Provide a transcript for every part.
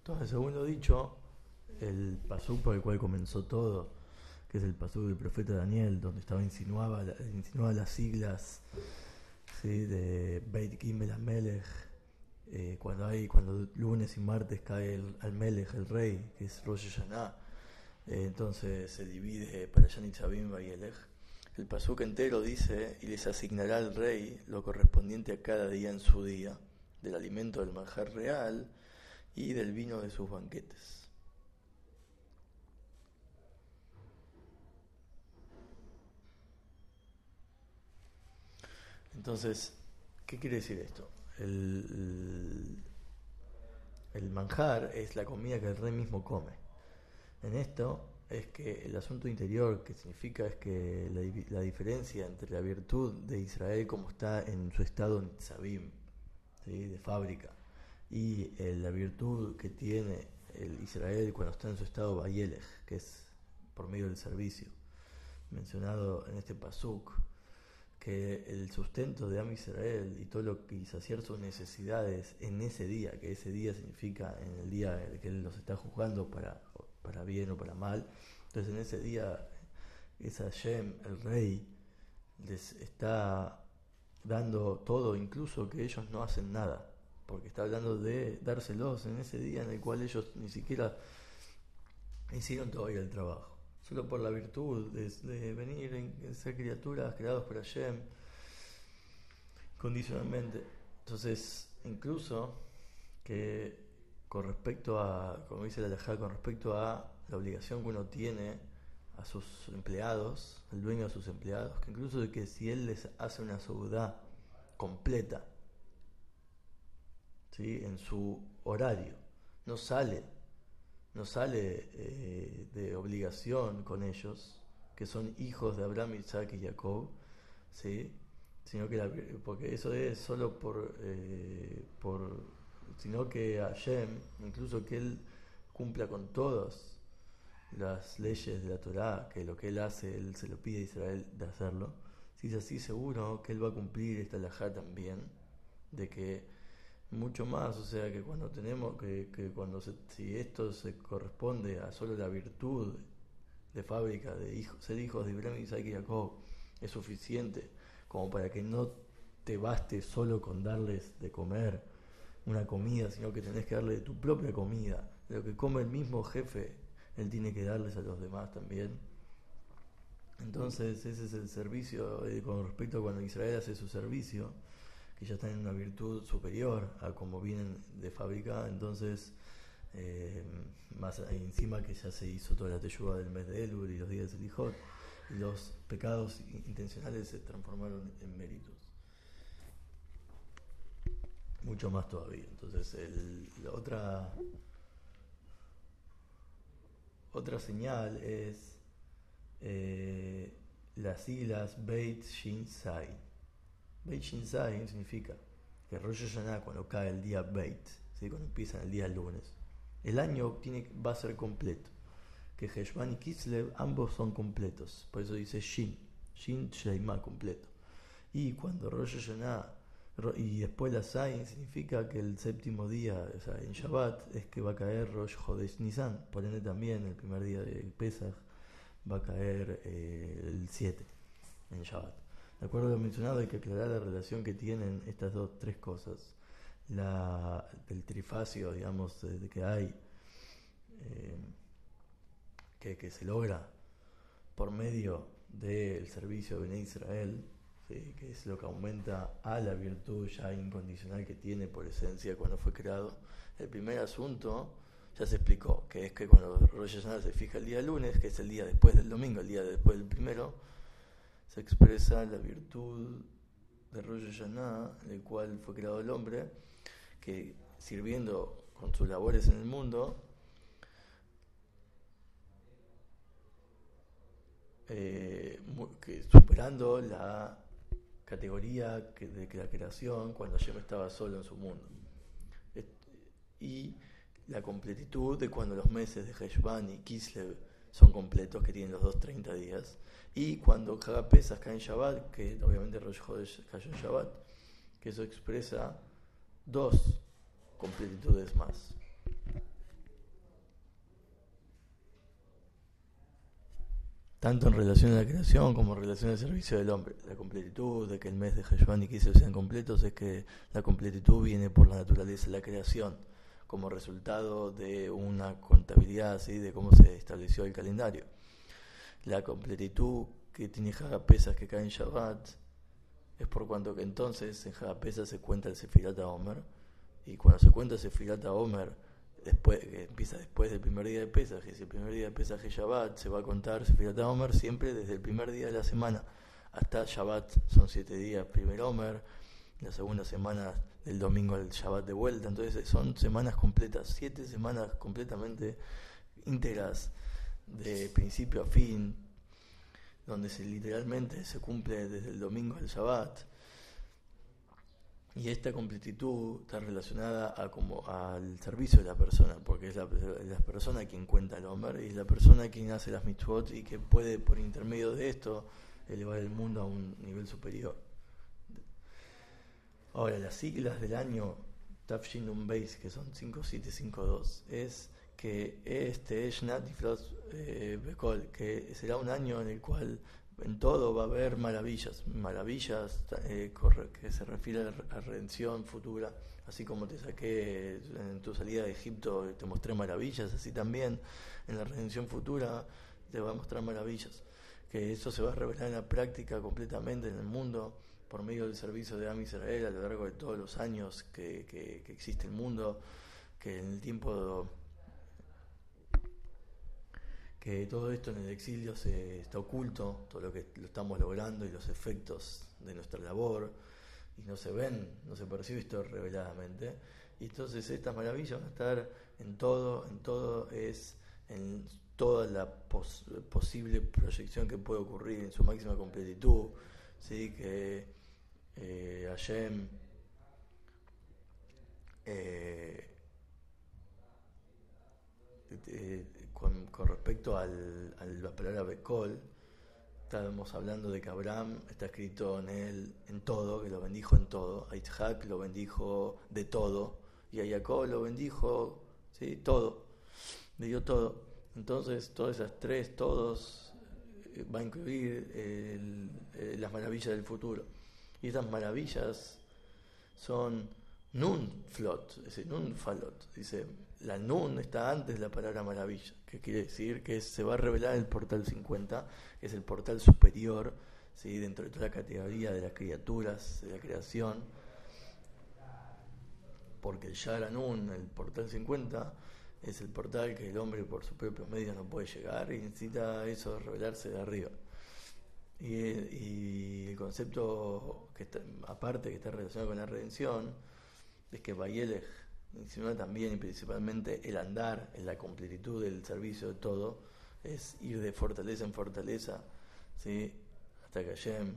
Entonces, el segundo dicho, el pasuk por el cual comenzó todo, que es el pasuk del profeta Daniel, donde insinuaba las siglas, ¿sí?, de Beit Gimel Amelech, cuando lunes y martes cae al Melech, el rey, que es Rosh Hashanah, entonces se divide para Nitzavim Vayelech. El pasuk entero dice: y les asignará al rey lo correspondiente a cada día en su día, del alimento del manjar real y del vino de sus banquetes. Entonces, ¿qué quiere decir esto? El manjar es la comida que el rey mismo come. En esto es que el asunto interior, que significa es que la diferencia entre la virtud de Israel como está en su estado Nitzavim, ¿sí?, de fábrica, y la virtud que tiene el Israel cuando está en su estado Vayelech, que es por medio del servicio, mencionado en este pasuk, que el sustento de Am Israel y todo lo que, y saciar sus necesidades en ese día, que ese día significa en el día en que Él los está juzgando para bien o para mal. Entonces en ese día es Hashem, el rey, les está dando todo, incluso que ellos no hacen nada, porque está hablando de dárselos en ese día en el cual ellos ni siquiera hicieron todavía el trabajo, solo por la virtud de venir en ser criaturas creados por Hashem condicionalmente. Entonces, incluso que con respecto a, como dice la halajá, con respecto a la obligación que uno tiene a sus empleados, el dueño de sus empleados, que incluso de que si él les hace una seudá completa, ¿sí?, en su horario, no sale de obligación con ellos, que son hijos de Abraham, Isaac y Jacob, ¿sí?, sino que porque eso es solo sino que Hashem, incluso que él cumpla con todas las leyes de la Torá, que lo que él hace, él se lo pide a Israel de hacerlo. Si es así, seguro que él va a cumplir esta halajá también, de que mucho más, o sea, que cuando tenemos si esto se corresponde a solo la virtud de fábrica de ser hijos de Abraham, Isaac y Jacob, es suficiente como para que no te baste solo con darles de comer una comida, sino que tenés que darle de tu propia comida, de lo que come el mismo jefe, él tiene que darles a los demás también. Entonces ese es el servicio, con respecto a cuando Israel hace su servicio, que ya están en una virtud superior a como vienen de fábrica. Entonces más encima que ya se hizo toda la teyuga del mes de Elul y los días del Elijot, y los pecados intencionales se transformaron en méritos, mucho más todavía. Entonces la otra señal es las siglas Beit Shin Sai. Beit Shin Sai significa que Rosh Hashanah, cuando cae el día Beit, ¿sí?, cuando empieza el día lunes, el año va a ser completo, que Heshvan y Kislev ambos son completos, por eso dice Shin Sheimah, completo. Y cuando Rosh Hashanah y después la Zayin significa que el séptimo día, o sea, en Shabbat, es que va a caer Rosh Chodesh Nisan. Por ende también el primer día de Pesach va a caer el 7 en Shabbat. De acuerdo a lo mencionado, hay que aclarar la relación que tienen estas tres cosas. Del trifacio, digamos, de que hay, que se logra por medio del servicio de Bnei Israel, ¿sí?, que es lo que aumenta a la virtud ya incondicional que tiene por esencia cuando fue creado. El primer asunto ya se explicó, que es que cuando Rosh Hashanah se fija el día lunes, que es el día después del domingo, el día después del primero, se expresa la virtud de Rosh Hashanah, en el cual fue creado el hombre, que sirviendo con sus labores en el mundo, que superando la categoría de la creación cuando Hashem estaba solo en su mundo, y la completitud de cuando los meses de Heshvan y Kislev son completos, que tienen los 230 días, y cuando Chag Pesach cae en Shabbat, que obviamente Rosh Chodesh cayó en Shabbat, que eso expresa dos completitudes más. tanto en relación a la creación como en relación al servicio del hombre. La completitud de que el mes de Heshvan y Kislev sean completos es que la completitud viene por la naturaleza de la creación, como resultado de una contabilidad, ¿sí?, de cómo se estableció el calendario. La completitud que tiene Hagapesach que cae en Shabbat es por cuanto que entonces en Hagapesach se cuenta el Sefirat HaOmer, y cuando se cuenta el Sefirat HaOmer, después, que empieza después del primer día de Pesach, y si el primer día de Pesach es Shabbat, se va a contar Sefirat HaOmer siempre desde el primer día de la semana hasta Shabbat. Son 7 días primer Omer, la segunda semana del domingo al Shabbat de vuelta. Entonces son semanas completas, 7 semanas completamente íntegras de principio a fin, donde literalmente se cumple desde el domingo al Shabbat. Y esta completitud está relacionada al servicio de la persona, porque es la persona quien cuenta el Omer, y es la persona quien hace las mitzvot y que puede, por intermedio de esto, elevar el mundo a un nivel superior. Ahora, las siglas del año Tafshin Nun Beis, que son 5752, es que este es Shnat Niflat Bekol, que será un año en el cual en todo va a haber maravillas que se refiere a redención futura. Así como te saqué en tu salida de Egipto, te mostré maravillas, así también en la redención futura te va a mostrar maravillas, que eso se va a revelar en la práctica completamente en el mundo por medio del servicio de Am Israel a lo largo de todos los años que existe el mundo, que en el tiempo que todo esto en el exilio se está oculto, todo lo que lo estamos logrando y los efectos de nuestra labor, y no se ven, no se percibe esto reveladamente. Y entonces estas maravillas van a estar en todo es en toda la posible proyección que puede ocurrir en su máxima completitud, ¿sí? Que Hashem con respecto a la palabra Bekol, estábamos hablando de que Abraham está escrito en él en todo, que lo bendijo en todo. A Isaac lo bendijo de todo, y a Jacob lo bendijo, ¿sí?, todo, le dio todo. Entonces todas esas tres, todos, va a incluir las maravillas del futuro, y esas maravillas son Nun Flot, es decir, Nun Falot. Dice, la Nun está antes de la palabra maravilla, que quiere decir que se va a revelar el portal 50, que es el portal superior, ¿sí?, dentro de toda la categoría de las criaturas, de la creación, porque el Shara Nun, el portal 50, es el portal que el hombre por sus propios medios no puede llegar y necesita eso revelarse de arriba. Y el concepto que está, aparte que está relacionado con la redención, es que Vayelech insinúa también y principalmente el andar en la completitud del servicio de todo, es ir de fortaleza en fortaleza, ¿sí?, hasta que Hashem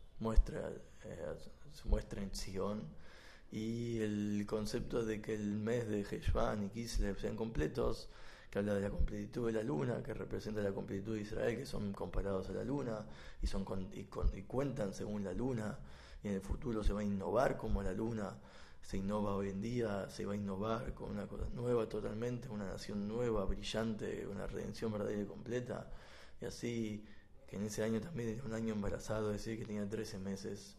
se muestra en Sion. Y el concepto de que el mes de Heshvan y Kislev sean completos, que habla de la completitud de la luna, que representa la completitud de Israel, que son comparados a la luna y cuentan según la luna, y en el futuro se va a innovar como la luna se innova hoy en día, se va a innovar con una cosa nueva totalmente, una nación nueva, brillante, una redención verdadera y completa. Y así, que en ese año también era un año embarazado, es decir, que tenía 13 meses.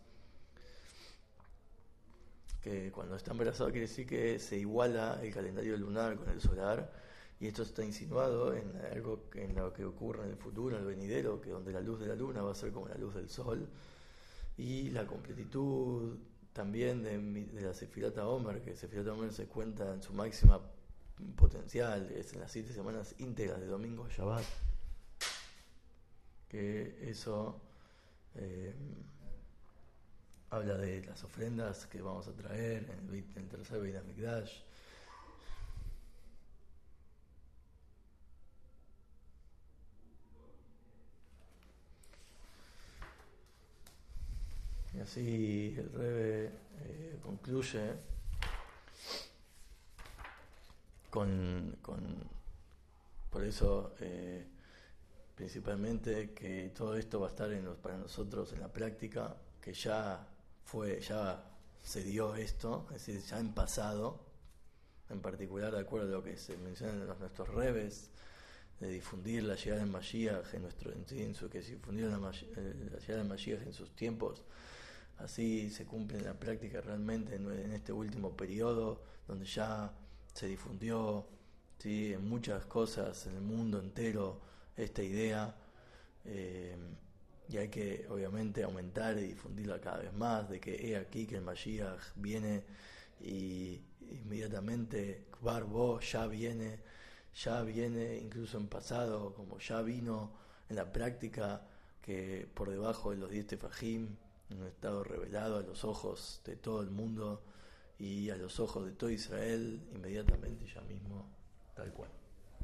Que cuando está embarazado quiere decir que se iguala el calendario lunar con el solar, y esto está insinuado en algo en lo que ocurre en el futuro, en el venidero, que donde la luz de la luna va a ser como la luz del sol, y la completitud también de la Sefirat HaOmer, que Sefirat HaOmer se cuenta en su máxima potencial, es en las 7 semanas íntegras de domingo a Shabbat, que eso habla de las ofrendas que vamos a traer en el tercer Beit HaMikdash. Y así el Rebbe concluye por eso principalmente que todo esto va a estar para nosotros en la práctica, que ya se dio esto, es decir, ya en pasado, en particular de acuerdo a lo que se menciona en nuestros rebes, de difundir la llegada del Mashiach en nuestro incienso, que si difundieron la llegada del Mashiach en sus tiempos, así se cumple en la práctica realmente en este último periodo, donde ya se difundió, ¿sí?, en muchas cosas en el mundo entero esta idea, y hay que obviamente aumentar y difundirla cada vez más, de que he aquí que el Mashiach viene, y inmediatamente Kvar Bo ya viene incluso en pasado, como ya vino en la práctica, que por debajo de los 10 tefajim, en un estado revelado a los ojos de todo el mundo y a los ojos de todo Israel, inmediatamente ya mismo, tal cual.